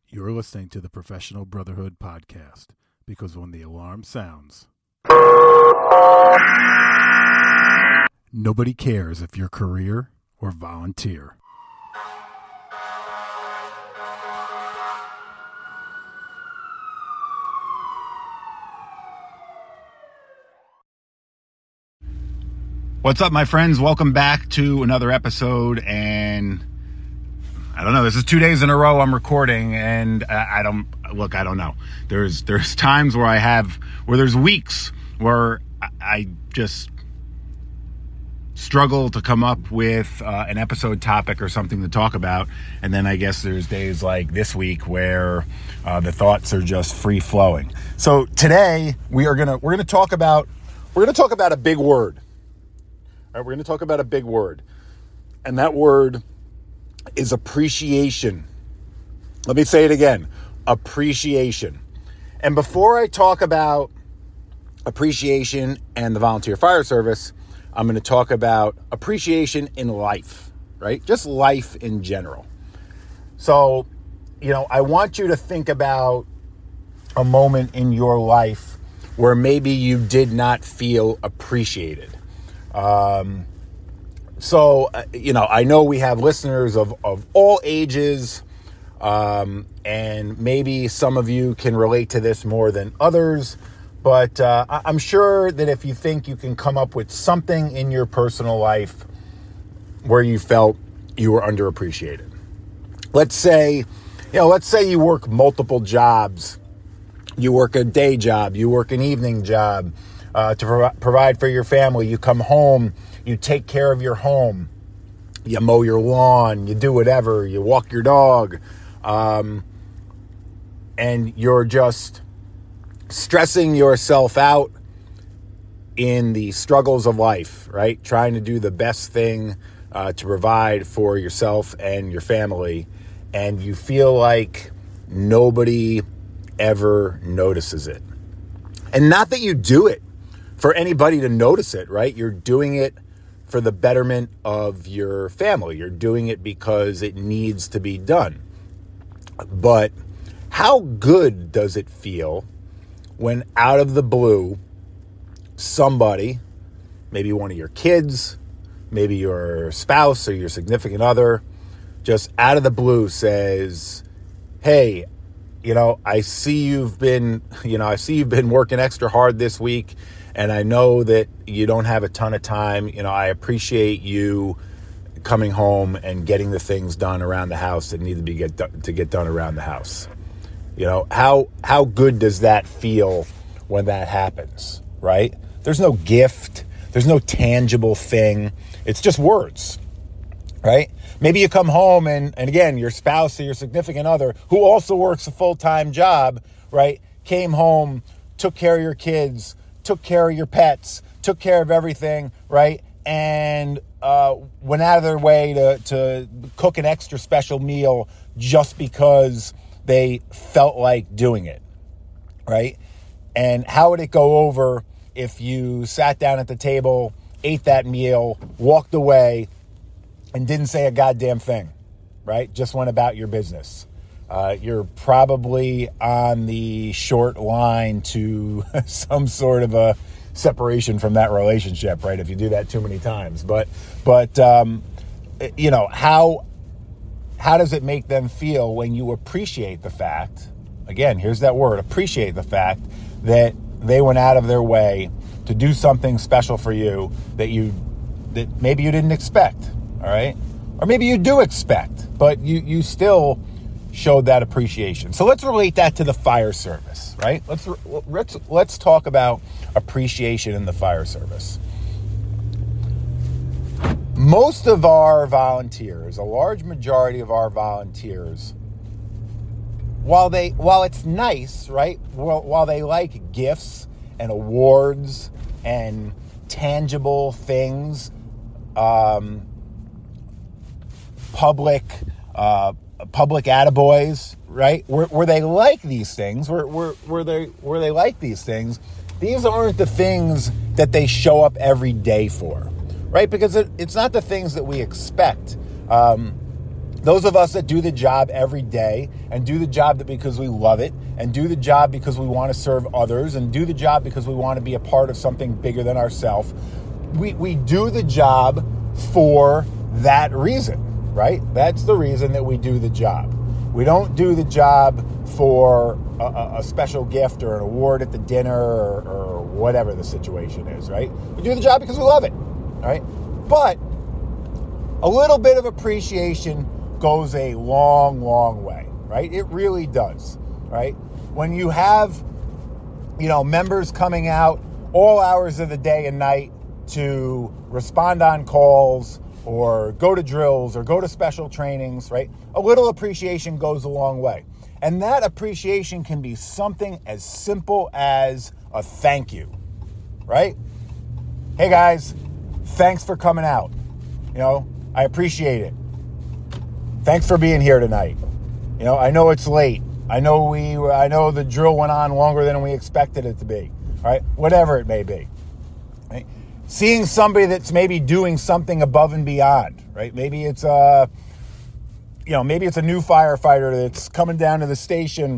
You're listening to the Professional Brotherhood Podcast, because when the alarm sounds, nobody cares if you're career or volunteer. What's up, my friends? Welcome back to another episode, and I don't know, this is 2 days in a row I'm recording, and I don't know. There's times where there's weeks where I just struggle to come up with an episode topic or something to talk about, and then I guess there's days like this week where the thoughts are just free flowing. So today we're gonna talk about a big word. All right, we're gonna talk about a big word, and that word is appreciation. Let me say it again, appreciation. And before I talk about appreciation and the volunteer fire service, I'm going to talk about appreciation in life, right? Just life in general. So, I want you to think about a moment in your life where maybe you did not feel appreciated. So, I know we have listeners of all ages, and maybe some of you can relate to this more than others, but I'm sure that if you think you can come up with something in your personal life where you felt you were underappreciated. Let's say you work multiple jobs. You work a day job, you work an evening job to provide for your family. You come home, you take care of your home, you mow your lawn, you do whatever, you walk your dog, and you're just stressing yourself out in the struggles of life, right? Trying to do the best thing to provide for yourself and your family, and you feel like nobody ever notices it. And not that you do it for anybody to notice it, right? You're doing it for the betterment of your family. You're doing it because it needs to be done. But how good does it feel when out of the blue, somebody, maybe one of your kids, maybe your spouse or your significant other, just out of the blue says, "Hey, I see you've been working extra hard this week, and I know that you don't have a ton of time. I appreciate you coming home and getting the things done around the house that need to get done around the house." How good does that feel when that happens, right? There's no gift. There's no tangible thing. It's just words, right? Maybe you come home and again, your spouse or your significant other, who also works a full-time job, right, came home, took care of your kids, took care of your pets, took care of everything, right? And went out of their way to cook an extra special meal just because they felt like doing it, right? And how would it go over if you sat down at the table, ate that meal, walked away, and didn't say a goddamn thing, right? Just went about your business. You're probably on the short line to some sort of a separation from that relationship, right? If you do that too many times. But how does it make them feel when you appreciate the fact, again, here's that word, appreciate the fact that they went out of their way to do something special for you that maybe you didn't expect, all right? Or maybe you do expect, but you still showed that appreciation. So let's relate that to the fire service, right? Let's talk about appreciation in the fire service. Most of our volunteers, a large majority of our volunteers, while it's nice, right? While they like gifts and awards and tangible things, public attaboys, right? Where they like these things, where they like these things, these aren't the things that they show up every day for, right? Because it's not the things that we expect. Those of us that do the job every day and do the job because we love it and do the job because we want to serve others and do the job because we want to be a part of something bigger than ourselves, we do the job for that reason, right? That's the reason that we do the job. We don't do the job for a special gift or an award at the dinner or whatever the situation is, right? We do the job because we love it, right? But a little bit of appreciation goes a long, long way, right? It really does, right? When you have, members coming out all hours of the day and night to respond on calls or go to drills or go to special trainings, right? A little appreciation goes a long way. And that appreciation can be something as simple as a thank you, right? Hey guys, thanks for coming out. I appreciate it. Thanks for being here tonight. I know it's late. I know the drill went on longer than we expected it to be. Right? Whatever it may be. Right? Seeing somebody that's maybe doing something above and beyond. Right? Maybe it's a new firefighter that's coming down to the station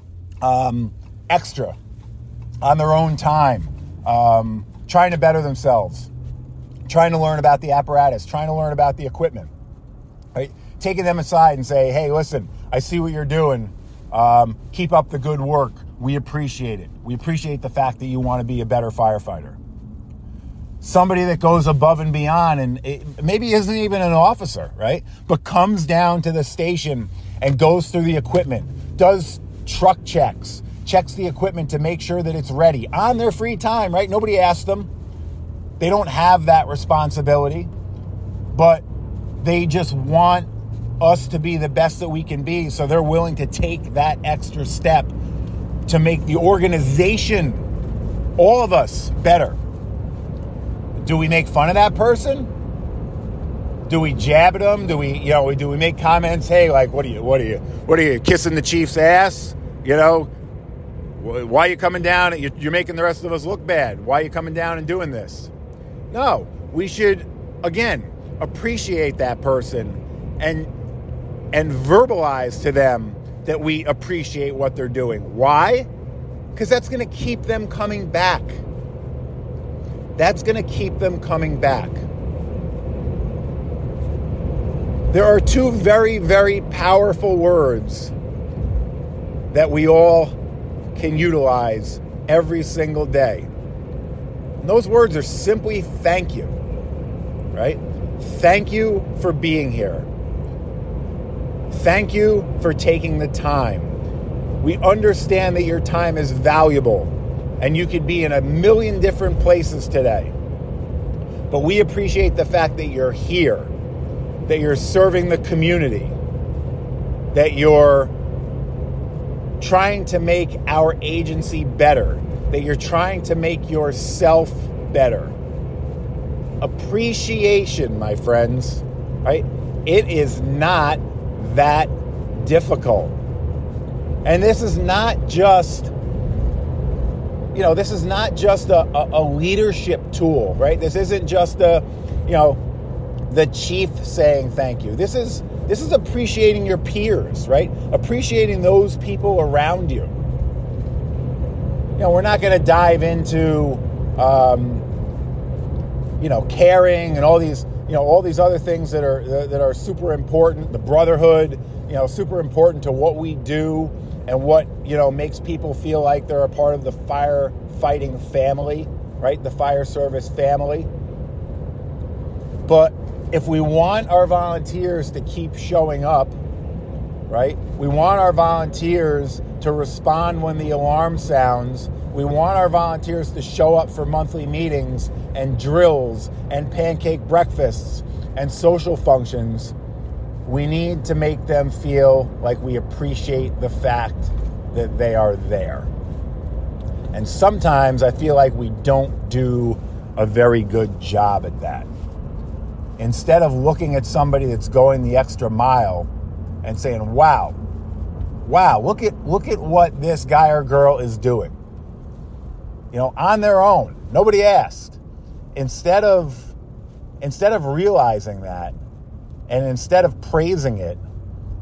extra on their own time, trying to better themselves, trying to learn about the apparatus, trying to learn about the equipment. Right? Taking them aside and say, hey, listen, I see what you're doing. Keep up the good work. We appreciate it. We appreciate the fact that you want to be a better firefighter. Somebody that goes above and beyond and maybe isn't even an officer, right? But comes down to the station and goes through the equipment, does truck checks, checks the equipment to make sure that it's ready on their free time, right? Nobody asked them. They don't have that responsibility, but they just want us to be the best that we can be, so they're willing to take that extra step to make the organization, all of us, better. Do we make fun of that person? Do we jab at them? Do we make comments? Hey, like, what are you kissing the chief's ass? Why are you coming down? You're making the rest of us look bad. Why are you coming down and doing this? No, we should, again, appreciate that person and verbalize to them that we appreciate what they're doing. Why? Because that's going to keep them coming back. That's going to keep them coming back. There are two very, very powerful words that we all can utilize every single day. And those words are simply thank you, right? Thank you for being here. Thank you for taking the time. We understand that your time is valuable and you could be in a million different places today. But we appreciate the fact that you're here, that you're serving the community, that you're trying to make our agency better, that you're trying to make yourself better. Appreciation, my friends, right? It is not that difficult. And this is not just, this is not just a leadership tool, right? This isn't just the chief saying thank you. This is appreciating your peers, right? Appreciating those people around you. We're not going to dive into, caring and all these other things that are super important. The brotherhood, super important to what we do and what, makes people feel like they're a part of the firefighting family, right? The fire service family. But if we want our volunteers to keep showing up, right? We want our volunteers to respond when the alarm sounds. We want our volunteers to show up for monthly meetings and drills and pancake breakfasts and social functions. We need to make them feel like we appreciate the fact that they are there. And sometimes I feel like we don't do a very good job at that. Instead of looking at somebody that's going the extra mile and saying, wow, look at what this guy or girl is doing. On their own. Nobody asked. Instead of realizing that, and instead of praising it,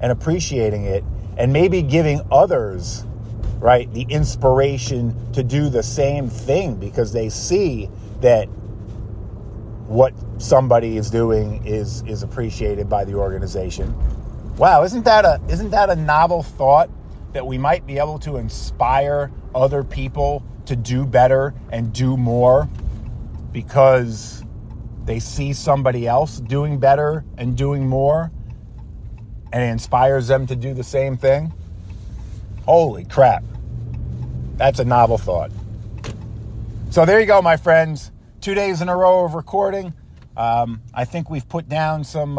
and appreciating it, and maybe giving others, right, the inspiration to do the same thing because they see that what somebody is doing is appreciated by the organization. Wow, isn't that a novel thought, that we might be able to inspire other people to do better and do more because they see somebody else doing better and doing more, and it inspires them to do the same thing? Holy crap. That's a novel thought. So there you go, my friends. 2 days in a row of recording. I think we've put down some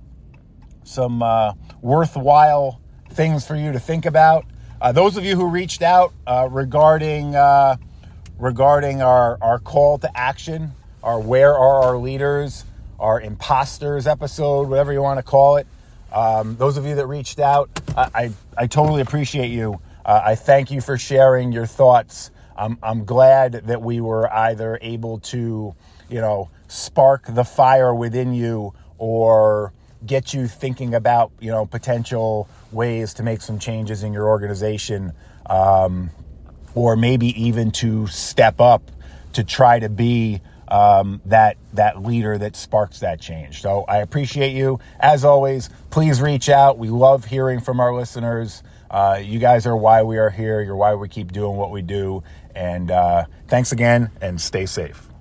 worthwhile things for you to think about. Those of you who reached out regarding our call to action, our Where Are Our Leaders, our Imposters episode, whatever you want to call it. Those of you that reached out, I totally appreciate you. I thank you for sharing your thoughts. I'm glad that we were either able to, spark the fire within you or get you thinking about, potential ways to make some changes in your organization, or maybe even to step up to try to be that leader that sparks that change. So I appreciate you. As always, please reach out. We love hearing from our listeners. You guys are why we are here. You're why we keep doing what we do. And thanks again, and stay safe.